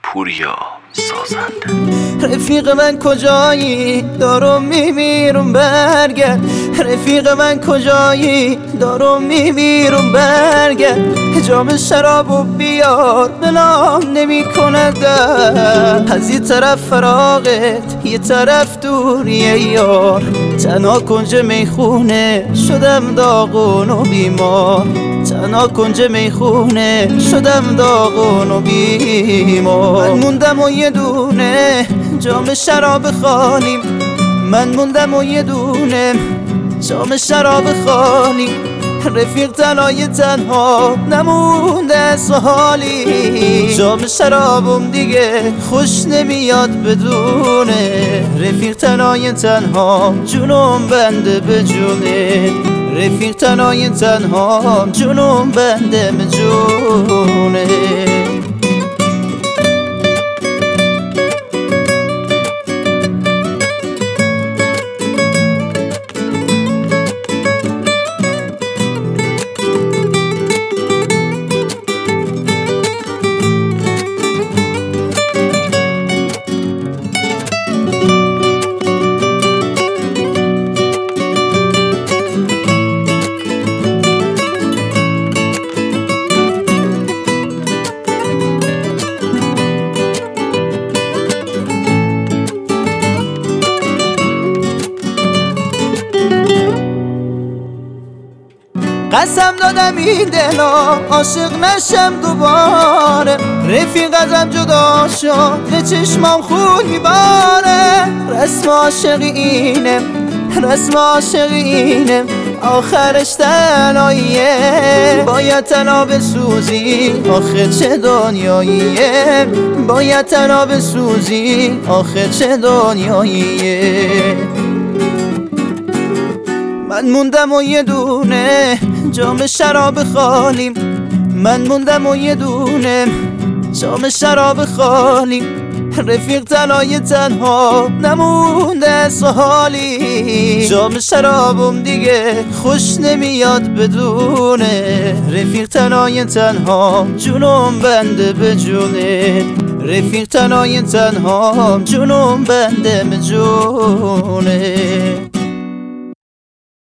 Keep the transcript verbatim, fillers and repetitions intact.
پوریا سازنده. رفیق من کجایی؟ دارم میمیرم برگرد. رفیق من کجایی؟ دارم میمیرم برگرد. جام شرابو بیار بلام نمی کند. از یه طرف فراغت یه طرف دوریه یار. تنها کنج میخونه شدم داغون و بیمار. تنها کنج میخونه شدم داغون و بیمار. من موندم و یه دونه جام شراب خالی. من موندم و یه دونه جام شراب خالی. رفیق تنهای تنها نمونده از حالی. جام شرابم دیگه خوش نمیاد بدونه. رفیق تنهای تنها جونم بنده به جونه. رفیق تنهای تنها جونم بنده به جونه. قسم دادم این دلا عاشق نشم دوباره. رفیق ازم جدا شد به چشمام خون میباره. رسم عاشقی اینه، رسم عاشقی اینه، آخرش تنهاییه. باید تنها بسوزی آخه چه دنیاییه. باید تنها بسوزی آخه چه دنیاییه. من موندم و یه دونه جام شراب خالی. من موندم و یه دونه جام شراب خالی. رفیق تنهای تنها نمونده از حالی. جام شرابم دیگه خوش نمیاد بدونه. رفیق تنهای تنها جونم بنده به جونه. رفیق تنهای تنها جونم بنده به جونه.